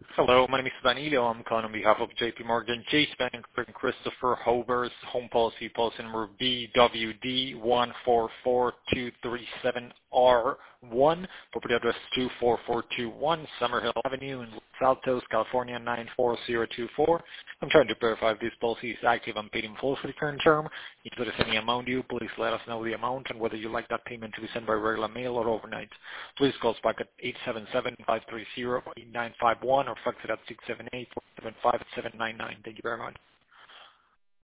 Hello, my name is Danilo. I'm calling on behalf of JP Morgan Chase Bank and Christopher Hover's home policy number BWD144237R1, property address 24421 Summerhill Avenue in Los Altos, California 94024. I'm trying to verify if this policy is active and paid in full for the current term. If there is any amount due, please let us know the amount and whether you'd like that payment to be sent by regular mail or overnight. Please call us back at 877-530-8951 or fax it at 678-475-799. Thank you very much.